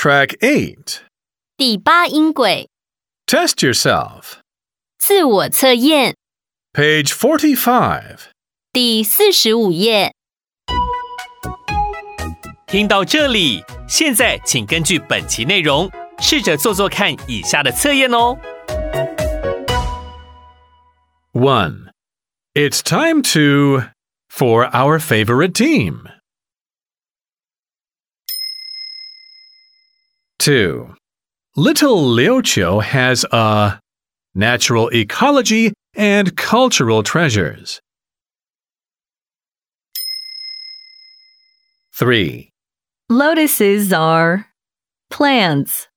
Track 8. 第8音轨 Test yourself. 自我测验 Page 45. 第45页。 听到这里，现在请根据本期内容，试着做做看以下的测验哦。 1. It's time for our favorite team. 2. Little Liuqiu has a natural ecology and cultural treasures. 3. Lotuses are plants.